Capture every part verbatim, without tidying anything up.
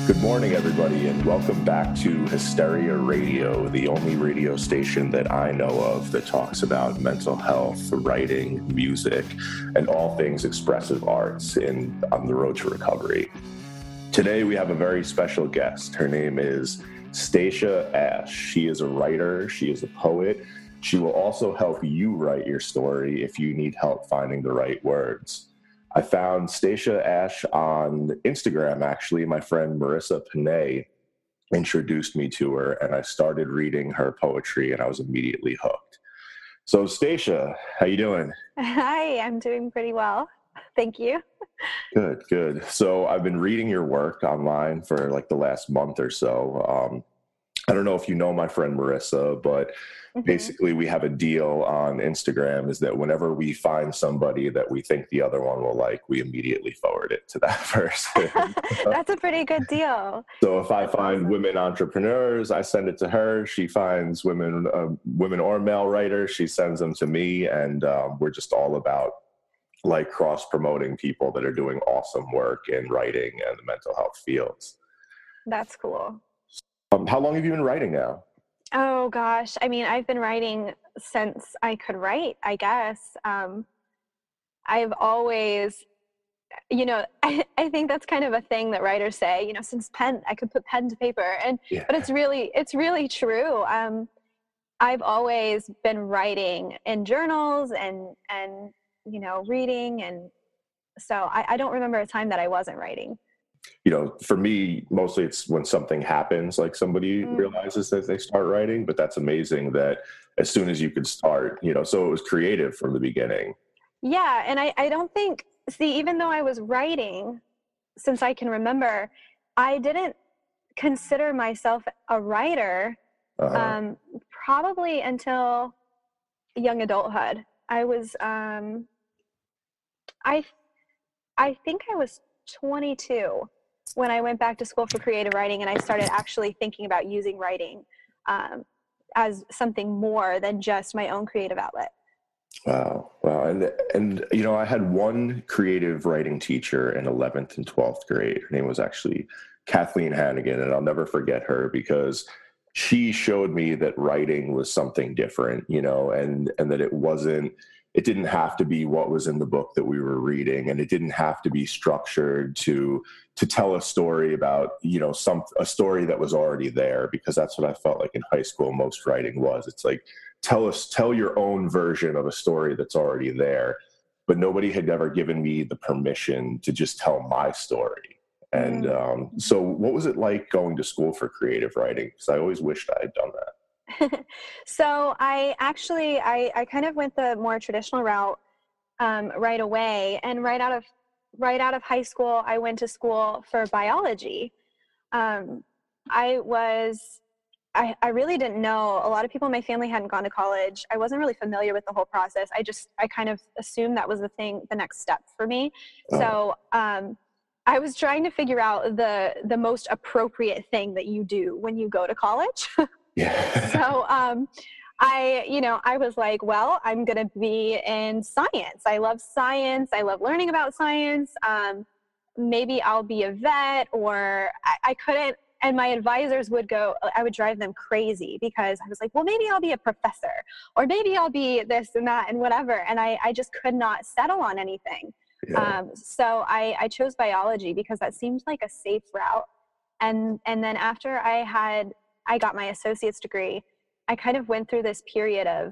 Good morning, everybody, and welcome back to Hysteria Radio, the only radio station that I know of that talks about mental health, writing, music, and all things expressive arts in on the road to recovery. Today, we have a very special guest. Her name is Stacia Ash. She is a writer. She is a poet. She will also help you write your story if you need help finding the right words. I found Stacia Ash on Instagram, actually. My friend Marissa Panay introduced me to her, and I started reading her poetry, and I was immediately hooked. So, Stacia, how you doing? Hi, I'm doing pretty well. Thank you. Good, good. So I've been reading your work online for like the last month or so. Um, I don't know if you know my friend Marissa, but Mhm. basically we have a deal on Instagram is that whenever we find somebody that we think the other one will like, we immediately forward it to that person. That's a pretty good deal. So if I That's find awesome. women entrepreneurs, I send it to her. She finds women, uh, women or male writers, she sends them to me, and um, we're just all about like cross-promoting people that are doing awesome work in writing and the mental health fields. That's cool. Um, how long have you been writing now? Oh gosh, I mean, I've been writing since I could write, I guess. Um, I've always, you know, I, I think that's kind of a thing that writers say, you know, since pen, I could put pen to paper, and Yeah. but it's really, it's really true. Um, I've always been writing in journals and and you know, reading, and so I, I don't remember a time that I wasn't writing. You know, for me, mostly it's when something happens, like somebody Mm. realizes that they start writing, but that's amazing that as soon as you could start, you know, so it was creative from the beginning. Yeah, and I, I don't think, see, even though I was writing since I can remember, I didn't consider myself a writer Uh-huh. um, probably until young adulthood. I was, um, I, I think I was twenty-two when I went back to school for creative writing, and I started actually thinking about using writing um, as something more than just my own creative outlet. Wow. Wow. And, and, you know, I had one creative writing teacher in eleventh and twelfth grade. Her name was actually Kathleen Hannigan, and I'll never forget her because she showed me that writing was something different, you know, and, and that it wasn't, it didn't have to be what was in the book that we were reading, and it didn't have to be structured to, to tell a story about, you know, some, a story that was already there, because that's what I felt like in high school, most writing was. It's like, tell us, tell your own version of a story that's already there. But nobody had ever given me the permission to just tell my story. And Mm. um, so what was it like going to school for creative writing? Because I always wished I had done that. So I actually, I, I kind of went the more traditional route um, right away. And right out of, right out of high school, I went to school for biology. Um, I was I, I really didn't know. A lot of people in my family hadn't gone to college. I wasn't really familiar with the whole process. I just, I kind of assumed that was the thing, the next step for me. Oh, So um, I was trying to figure out the, the most appropriate thing that you do when you go to college. yeah. So um, I, you know, I was like, well, I'm going to be in science. I love science. I love learning about science. Um, maybe I'll be a vet, or I, I couldn't. And my advisors would go, I would drive them crazy because I was like, well, maybe I'll be a professor, or maybe I'll be this and that and whatever. And I, I just could not settle on anything. Yeah. Um, so I, I chose biology because that seemed like a safe route. And, and then after I had, I got my associate's degree, I kind of went through this period of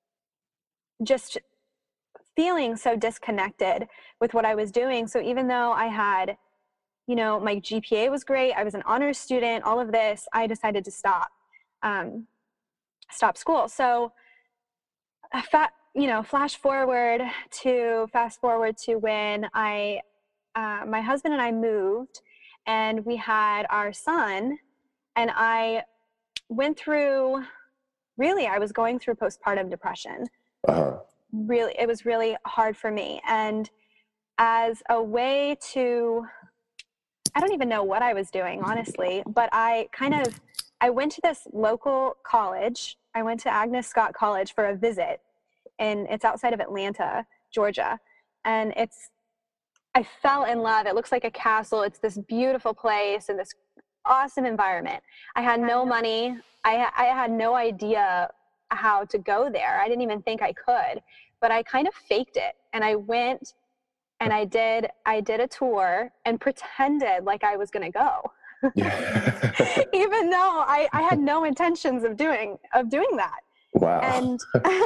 just feeling so disconnected with what I was doing. So even though I had, you know, my G P A was great, I was an honors student, all of this, I decided to stop, um, stop school. So, uh, fa- you know, flash forward to fast forward to when I, uh, my husband and I moved, and we had our son, and I went through, really, I was going through postpartum depression. Uh-huh. Really, it was really hard for me. And as a way to, I don't even know what I was doing, honestly, but I kind of, I went to this local college. I went to Agnes Scott College for a visit, and it's outside of Atlanta, Georgia. And it's, I fell in love. It looks like a castle. It's this beautiful place, and this awesome environment. I had no money. I, I had no idea how to go there. I didn't even think I could, but I kind of faked it. And I went and I did, I did a tour and pretended like I was going to go. Yeah. Even though I, I had no intentions of doing, of doing that. Wow. And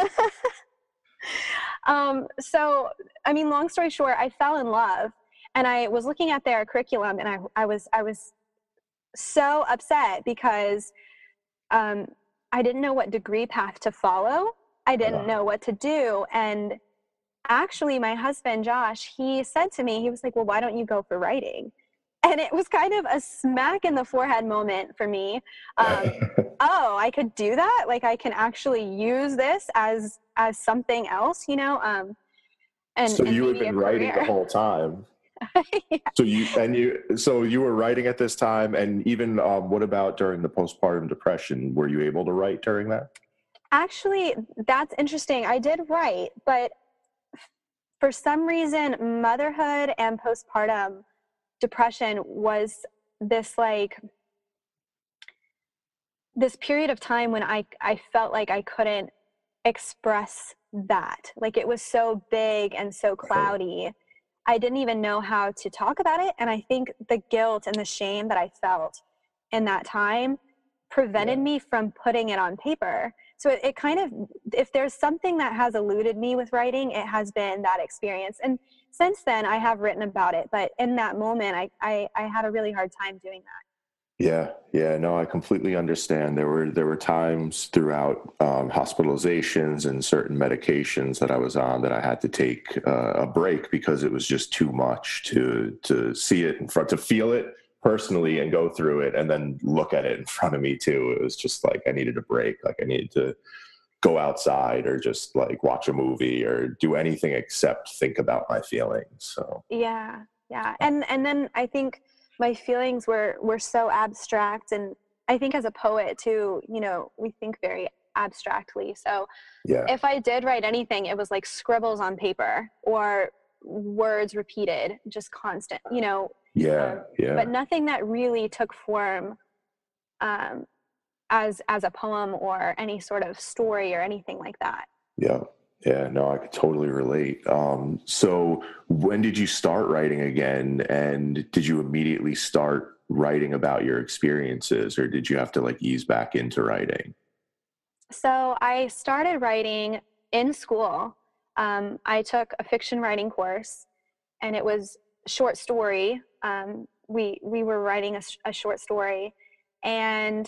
um, so, I mean, long story short, I fell in love, and I was looking at their curriculum, and I, I was, I was so upset because um, I didn't know what degree path to follow. I didn't know what to do. And actually, my husband, Josh, he said to me, he was like, well, why don't you go for writing? And it was kind of a smack in the forehead moment for me. Um, oh, I could do that? Like, I can actually use this as as something else, you know? Um, and so and you had been writing the whole time. Yeah. So you and you so you were writing at this time, and even um, what about during the postpartum depression? Were you able to write during that? Actually, that's interesting. I did write, but for some reason, motherhood and postpartum depression was this like this period of time when I I felt like I couldn't express that. Like, it was so big and so cloudy. I didn't even know how to talk about it. And I think the guilt and the shame that I felt in that time prevented yeah. me from putting it on paper. So it, it kind of, if there's something that has eluded me with writing, it has been that experience. And since then, I have written about it. But in that moment, I, I, I had a really hard time doing that. Yeah, yeah, no, I completely understand. There were there were times throughout um, hospitalizations and certain medications that I was on that I had to take uh, a break because it was just too much to to see it in front, to feel it personally and go through it, and then look at it in front of me too. It was just like I needed a break. Like I needed to go outside or just like watch a movie or do anything except think about my feelings. So yeah, yeah, and and then I think my feelings were, were so abstract. And I think as a poet too, you know, we think very abstractly. So yeah. if I did write anything, it was like scribbles on paper or words repeated, just constant, you know. Yeah, um, yeah. But nothing that really took form um, as, as a poem or any sort of story or anything like that. Yeah. Yeah, no, I could totally relate. Um, so when did you start writing again? And did you immediately start writing about your experiences, or did you have to like ease back into writing? So I started writing in school. Um, I took a fiction writing course, and it was short story. Um, we, we were writing a, a short story, and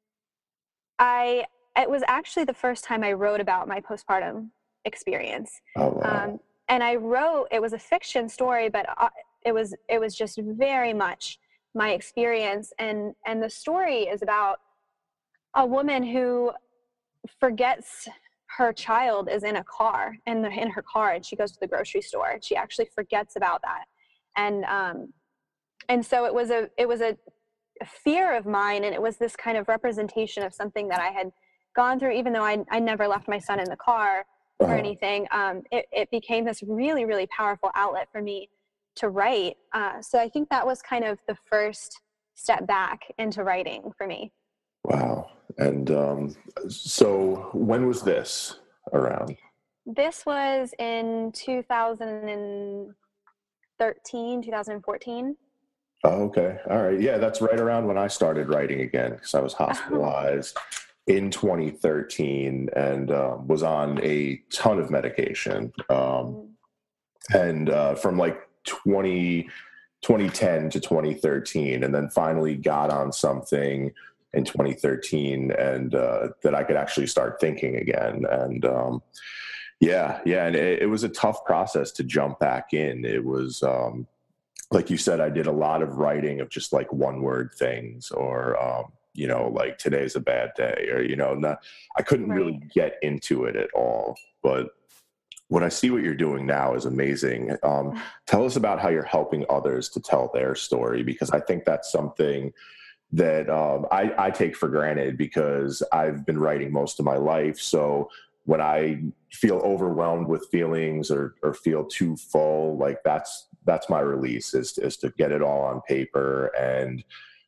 I, it was actually the first time I wrote about my postpartum experience. Oh, wow. Um, and I wrote, it was a fiction story, but uh, it was, it was just very much my experience. And, and the story is about a woman who forgets her child is in a car in the, in her car, and she goes to the grocery store, and she actually forgets about that. And, um, and so it was a, it was a, a fear of mine. And it was this kind of representation of something that I had gone through, even though I, I never left my son in the car or anything. Um, it, it became this really, really powerful outlet for me to write. Uh, so I think that was kind of the first step back into writing for me. Wow. And um, so when was this around? This was in two thousand thirteen, two thousand fourteen. Oh, okay. All right. Yeah, that's right around when I started writing again, because I was hospitalized in twenty thirteen and uh, was on a ton of medication. Um, and uh, from like twenty, twenty ten to twenty thirteen, and then finally got on something in twenty thirteen, and uh, that I could actually start thinking again. And um, yeah, yeah. And it, it was a tough process to jump back in. It was, um, like you said, I did a lot of writing of just like one word things, or, um, you know, like today's a bad day, or, you know, not, I couldn't right. really get into it at all. But what I see what you're doing now is amazing. Um, tell us about how you're helping others to tell their story, because I think that's something that um, I, I take for granted, because I've been writing most of my life. So when I feel overwhelmed with feelings or, or feel too full, like that's, that's my release, is, is to get it all on paper and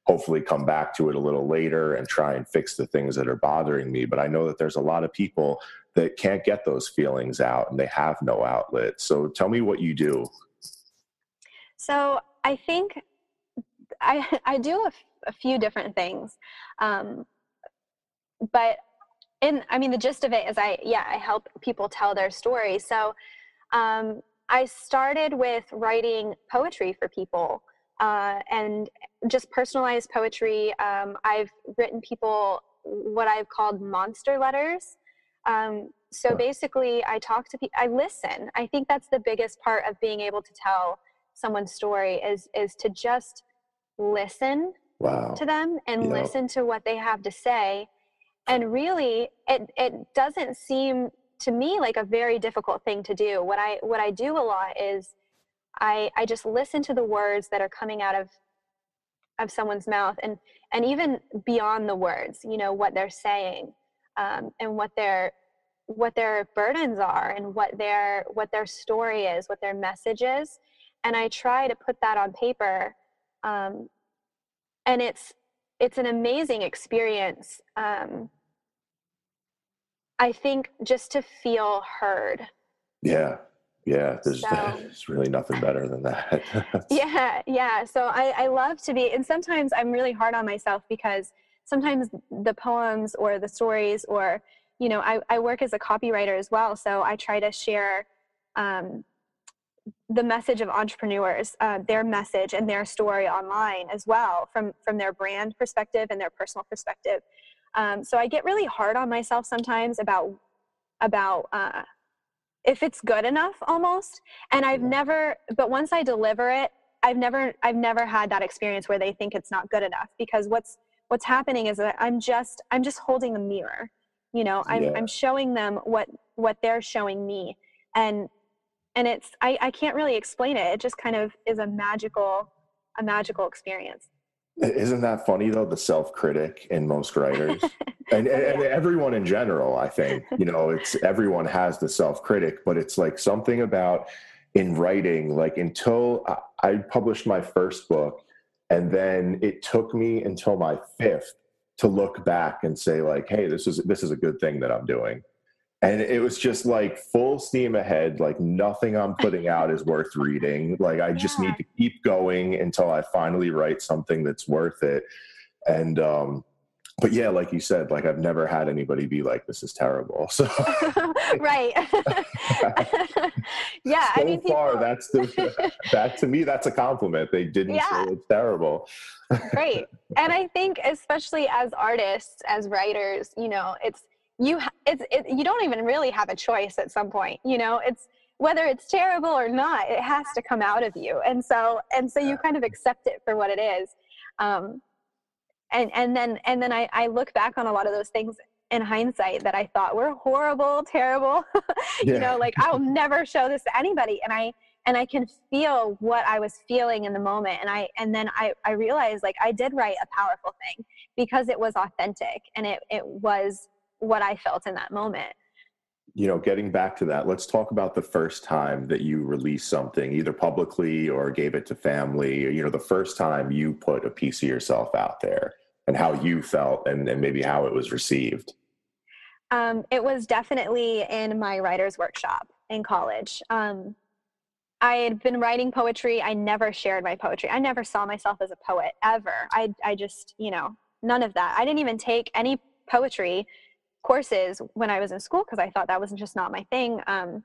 hopefully come back to it a little later and try and fix the things that are bothering me. But I know that there's a lot of people that can't get those feelings out and they have no outlet. So tell me what you do. So I think I, I do a, a few different things. Um, but in, I mean, the gist of it is I, yeah, I help people tell their story. So um, I started with writing poetry for people uh, and just personalized poetry. Um, I've written people what I've called monster letters. Um, so basically I talk to people, I listen. I think that's the biggest part of being able to tell someone's story is, is to just listen wow. to them and yeah. listen to what they have to say. And really it, it doesn't seem to me like a very difficult thing to do. What I, what I do a lot is I, I just listen to the words that are coming out of, of someone's mouth and, and even beyond the words, you know, what they're saying, um, and what their, what their burdens are and what their, what their story is, what their message is. And I try to put that on paper. Um, and it's, it's an amazing experience. Um, I think just to feel heard. Yeah. Yeah. There's, So, there's really nothing better than that. yeah. Yeah. So I, I love to be, and sometimes I'm really hard on myself because sometimes the poems or the stories or, you know, I, I work as a copywriter as well. So I try to share, um, the message of entrepreneurs, uh, their message and their story online as well from, from their brand perspective and their personal perspective. Um, so I get really hard on myself sometimes about, about, uh, if it's good enough almost. And I've never, but once I deliver it, I've never, I've never had that experience where they think it's not good enough, because what's, what's happening is that I'm just, I'm just holding a mirror, you know, I'm, yeah. I'm showing them what, what they're showing me. And, and it's, I, I can't really explain it. It just kind of is a magical, a magical experience. Isn't that funny though? The self-critic in most writers and, and, and everyone in general, I think, you know, it's everyone has the self-critic, but it's like something about in writing, like until I, I published my first book and then it took me until my fifth to look back and say like, hey, this is, this is a good thing that I'm doing. And it was just like full steam ahead. Like nothing I'm putting out is worth reading. Like I just Yeah. need to keep going until I finally write something that's worth it. And, um, but yeah, like you said, like I've never had anybody be like, this is terrible. So right. yeah. So I mean, far, people... that's the, that to me, that's a compliment. They didn't yeah. say it's terrible. Great. And I think especially as artists, as writers, you know, it's, you, it's, it, you don't even really have a choice at some point, you know, it's whether it's terrible or not, it has to come out of you. And so, and so you kind of accept it for what it is. Um, and, and then, and then I, I look back on a lot of those things in hindsight that I thought were horrible, terrible, you Yeah. know, like I'll never show this to anybody. And I, and I can feel what I was feeling in the moment. And I, and then I, I realized like I did write a powerful thing because it was authentic and it, it was what I felt in that moment. You know, getting back to that, let's talk about the first time that you released something, either publicly or gave it to family, or, you know, the first time you put a piece of yourself out there and how you felt and, and maybe how it was received. Um, it was definitely in my writer's workshop in college. Um, I had been writing poetry. I never shared my poetry. I never saw myself as a poet ever. I, I just, you know, none of that. I didn't even take any poetry courses when I was in school because I thought that was just not my thing. Um,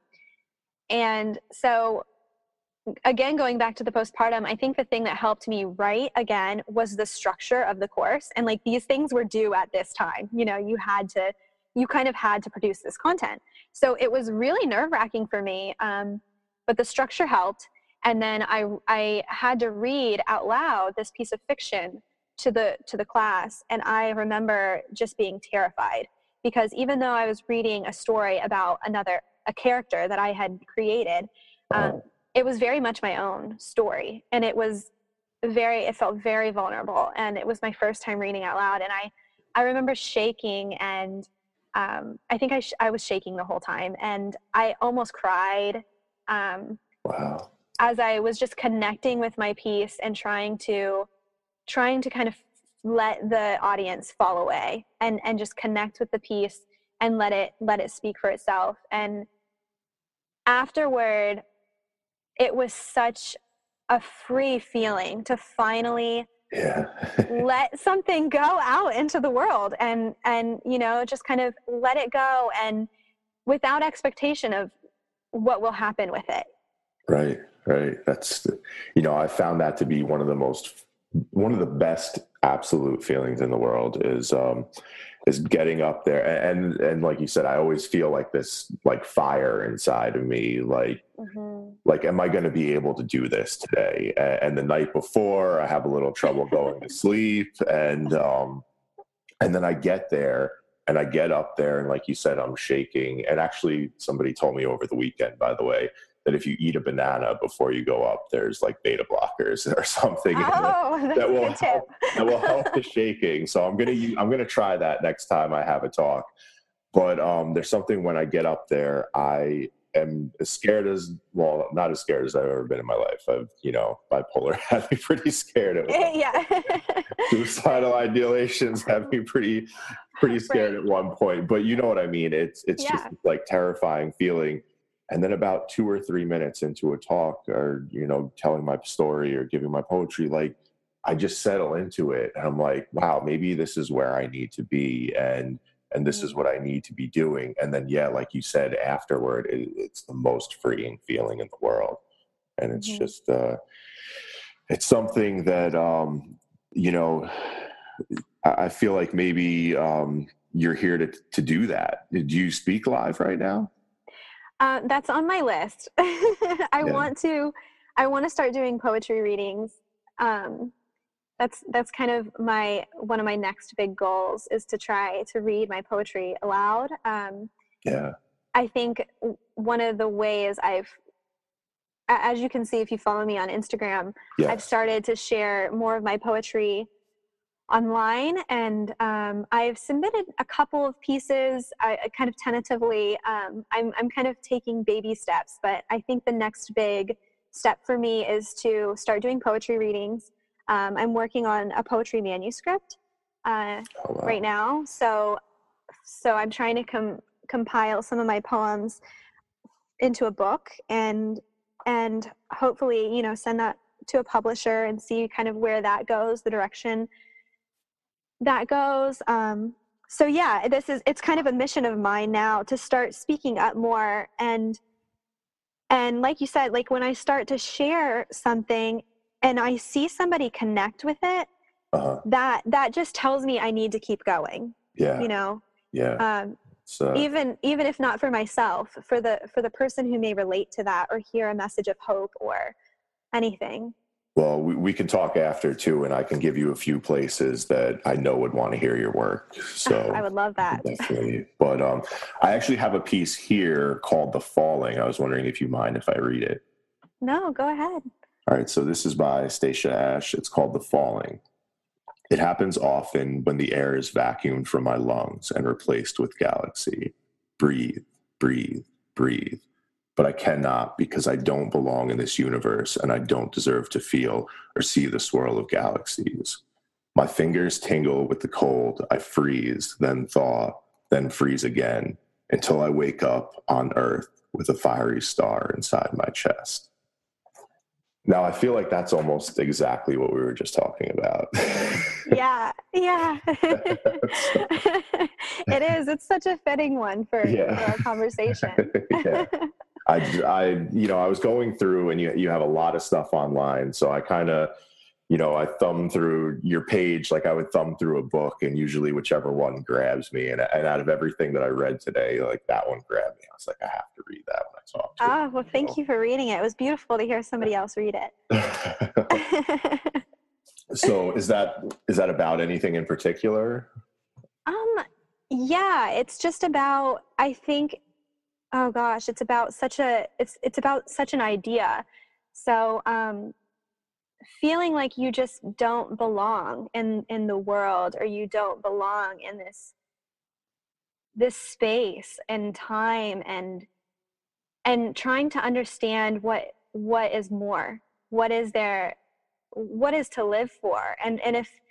and so again, going back to the postpartum, I think the thing that helped me write again was the structure of the course. And like these things were due at this time, you know, you had to, you kind of had to produce this content. So it was really nerve wracking for me. Um, but the structure helped. And then I, I had to read out loud this piece of fiction to the, to the class. And I remember just being terrified because even though I was reading a story about another, a character that I had created, um, it was very much my own story. And it was very, it felt very vulnerable. And it was my first time reading out loud. And I, I remember shaking and um, I think I, sh- I was shaking the whole time. And I almost cried um, wow. as I was just connecting with my piece and trying to, trying to kind of let the audience fall away and and just connect with the piece and let it let it speak for itself. And afterward, it was such a free feeling to finally Yeah. let something go out into the world and and you know, just kind of let it go, and without expectation of what will happen with it. Right, right. That's, you know, I found that to be one of the most, one of the best absolute feelings in the world is, um, is getting up there. And, and like you said, I always feel like this, like fire inside of me, like, Mm-hmm. like, am I going to be able to do this today? And the night before I have a little trouble going to sleep. And, um, and then I get there and I get up there and like you said, I'm shaking. And actually somebody told me over the weekend, by the way, that if you eat a banana before you go up, there's like beta blockers or something Oh, that, that's that a will good help, tip. that will help the shaking. So I'm gonna use, I'm gonna try that next time I have a talk. But um, there's something when I get up there, I am as scared as, well, not as scared as I've ever been in my life. I've, you know, bipolar had me pretty scared at one. Yeah. Suicidal ideations have me pretty, pretty scared Right. at one point. But you know what I mean? It's, it's Yeah. just like terrifying feeling. And then about two or three minutes into a talk or, you know, telling my story or giving my poetry, like I just settle into it. And I'm like, wow, maybe this is where I need to be. And, and this is what I need to be doing. And then, yeah, like you said, afterward, it, it's the most freeing feeling in the world. And it's Mm-hmm. just, uh, it's something that, um, you know, I, I feel like maybe um, you're here to, to do that. Do you speak live right now? Uh, that's on my list. I Yeah. want to, I want to start doing poetry readings. Um, that's that's kind of my one of my next big goals is to try to read my poetry aloud. Um, Yeah. I think one of the ways I've, as you can see if you follow me on Instagram, Yes. I've started to share more of my poetry online, and um, I've submitted a couple of pieces. I, I kind of tentatively. Um, I'm I'm kind of taking baby steps, but I think the next big step for me is to start doing poetry readings. Um, I'm working on a poetry manuscript uh, Oh, wow. right now, so so I'm trying to com- compile some of my poems into a book and and hopefully, you know, send that to a publisher and see kind of where that goes, the direction that goes. Um, so yeah, this is, it's kind of a mission of mine now to start speaking up more. And, and like you said, like when I start to share something and I see somebody connect with it, Uh-huh. that, that just tells me I need to keep going, Yeah. you know? Yeah. Um, So even, even if not for myself, for the, for the person who may relate to that or hear a message of hope or anything. well, we, we can talk after too, and I can give you a few places that I know would want to hear your work. So I would love that. definitely. But um, I actually have a piece here called "The Falling." I was wondering if you mind if I read it. No, go ahead. All right. So this is by Stacia Ash. It's called "The Falling." It happens often when the air is vacuumed from my lungs and replaced with galaxy. Breathe, breathe, breathe. But I cannot because I don't belong in this universe and I don't deserve to feel or see the swirl of galaxies. My fingers tingle with the cold. I freeze, then thaw, then freeze again until I wake up on Earth with a fiery star inside my chest. Now, I feel like that's almost exactly what we were just talking about. Yeah, yeah. It is. It's such a fitting one for, Yeah. for our conversation. Yeah. I, I, you know, I was going through and you, you have a lot of stuff online. So I kind of, you know, I thumb through your page like I would thumb through a book, and usually whichever one grabs me. And, and out of everything that I read today, like that one grabbed me. I was like, I have to read that when I talk to you. Ah, well, thank you for reading it. It was beautiful to hear somebody else read it. So is that, is that about anything in particular? Um, yeah, it's just about, I think, oh gosh, it's about such a, it's, it's about such an idea. So, um, feeling like you just don't belong in, in the world, or you don't belong in this, this space and time, and, and trying to understand what, what is more, what is there, what is to live for. And, and if,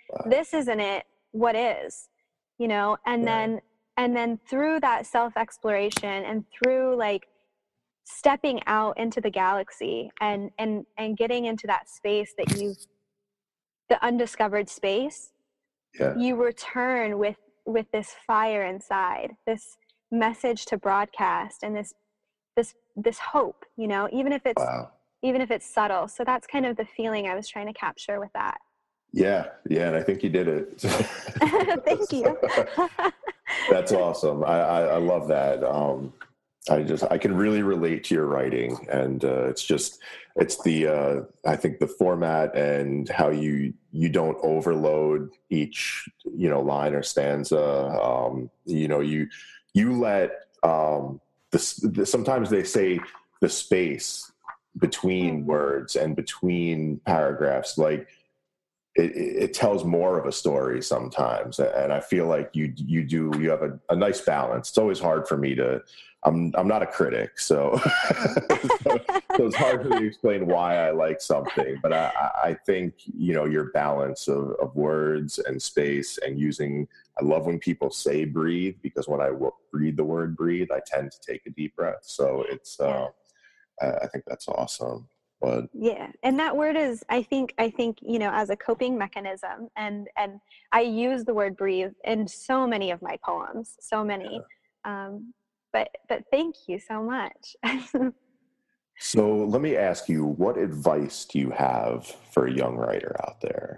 Wow. This isn't it. What is, you know? And Yeah. then, and then through that self-exploration and through like stepping out into the galaxy and, and, and getting into that space that you've, the undiscovered space, Yeah. you return with, with this fire inside, this message to broadcast, and this, this, this hope, you know, even if it's, Wow. even if it's subtle. So that's kind of the feeling I was trying to capture with that. Yeah. Yeah. And I think you did it. Thank you. That's awesome. I, I, I love that. Um, I just, I can really relate to your writing, and uh, it's just, it's the, uh, I think the format and how you, you don't overload each, you know, line or stanza. Um, you know, you, you let, um, the, the, sometimes they say the space between Mm-hmm. words and between paragraphs, like, It, it tells more of a story sometimes, and I feel like you you do you have a, a nice balance. It's always hard for me to. I'm I'm not a critic, so, so, so it's hard for me to explain why I like something. But I, I think you know your balance of, of words and space and using. I love when people say breathe, because when I read the word breathe, I tend to take a deep breath. So it's uh, I, I think that's awesome. But yeah, and that word is, I think, I think, you know, as a coping mechanism, and, and I use the word breathe in so many of my poems, so many, um, but, but thank you so much. So let me ask you, what advice do you have for a young writer out there?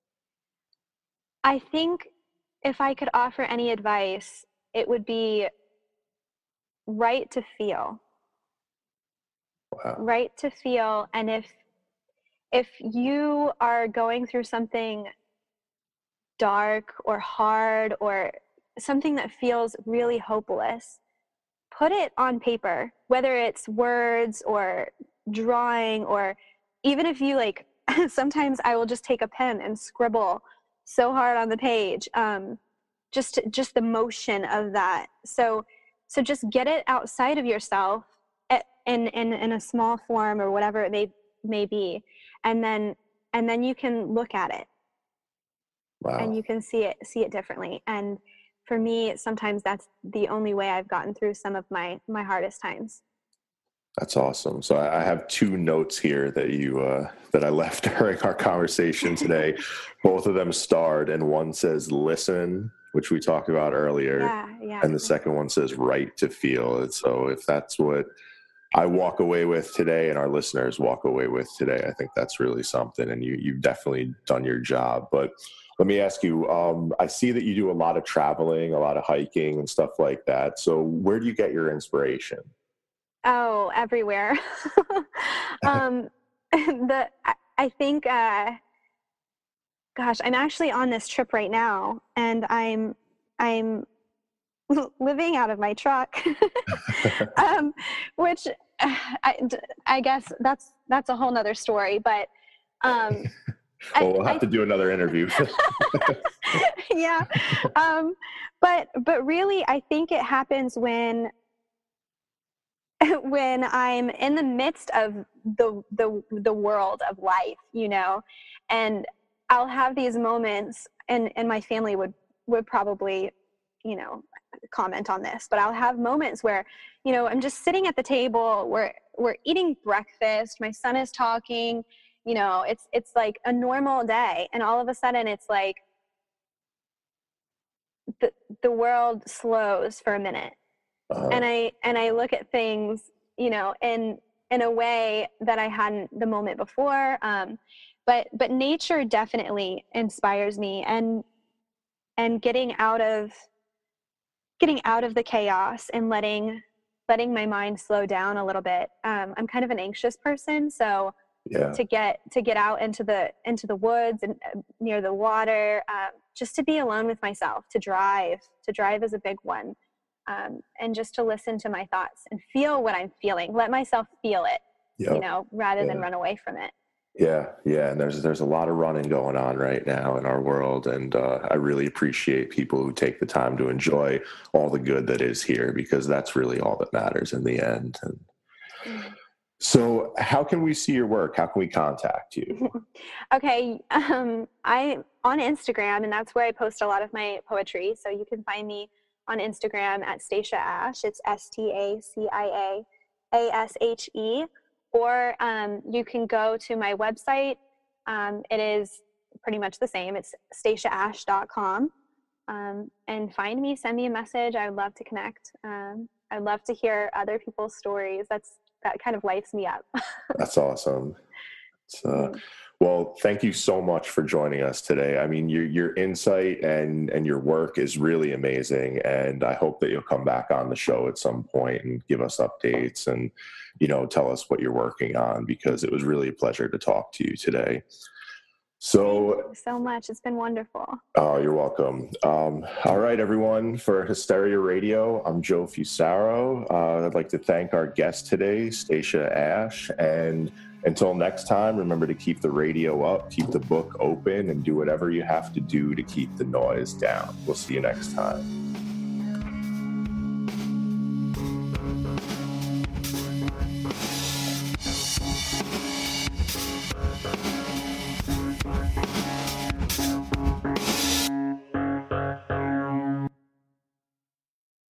I think if I could offer any advice, it would be write to feel, Wow. write to feel. And if, if you are going through something dark or hard or something that feels really hopeless, put it on paper, whether it's words or drawing, or even if you like, sometimes I will just take a pen and scribble so hard on the page. Um, just, just the motion of that. So, so just get it outside of yourself in, in, in a small form or whatever it may, may be. And then, and then you can look at it. Wow. And you can see it, see it differently. And for me, sometimes that's the only way I've gotten through some of my, my hardest times. That's awesome. So I have two notes here that you, uh, that I left during our conversation today. Both of them starred, and one says listen, which we talked about earlier. Yeah, yeah. And the second one says write to feel. And so if that's what I walk away with today and our listeners walk away with today, I think that's really something. And you, you've definitely done your job. But let me ask you, um, I see that you do a lot of traveling, a lot of hiking and stuff like that. So where do you get your inspiration? Oh, everywhere. um, the, I, I think, uh, gosh, I'm actually on this trip right now, and I'm, I'm living out of my truck, um, which I, I guess that's, that's a whole nother story, but, um, well, we'll have I, to do another interview. yeah. Um, but, but really, I think it happens when, when I'm in the midst of the, the, the world of life, you know, and I'll have these moments, and, and my family would, would probably, you know, comment on this, but I'll have moments where, you know, I'm just sitting at the table, we're, we're eating breakfast, my son is talking, you know, it's, it's like a normal day. And all of a sudden it's like the, the world slows for a minute. Uh, and I, and I look at things, you know, in, in a way that I hadn't the moment before. Um, but, but nature definitely inspires me, and, and getting out of, getting out of the chaos and letting, letting my mind slow down a little bit. Um, I'm kind of an anxious person. So yeah. to get, to get out into the, into the woods and uh, near the water, um, just to be alone with myself, to drive, to drive is a big one. Um, and just to listen to my thoughts and feel what I'm feeling, let myself feel it, Yep. you know, rather Yeah. than run away from it. Yeah, yeah, and there's there's a lot of running going on right now in our world, and uh, I really appreciate people who take the time to enjoy all the good that is here, because that's really all that matters in the end. And Mm. So how can we see your work? How can we contact you? Okay, um, I'm on Instagram, and that's where I post a lot of my poetry. So you can find me on Instagram at Stacia Ashe. It's S T A C I A A S H E. Or um, you can go to my website. Um, it is pretty much the same. It's stacia ashe dot com. Um, and find me, send me a message. I would love to connect. Um, I'd love to hear other people's stories. That's that kind of lights me up. That's awesome. So, well, thank you so much for joining us today. I mean, your your insight and and your work is really amazing, and I hope that you'll come back on the show at some point and give us updates and, you know, tell us what you're working on, because it was really a pleasure to talk to you today. So, thank you so much. It's been wonderful. Oh, you're welcome. Um, all right, everyone. For Hysteria Radio, I'm Joe Fusaro. Uh, I'd like to thank our guest today, Stacia Ashe. And until next time, remember to keep the radio up, keep the book open, and do whatever you have to do to keep the noise down. We'll see you next time.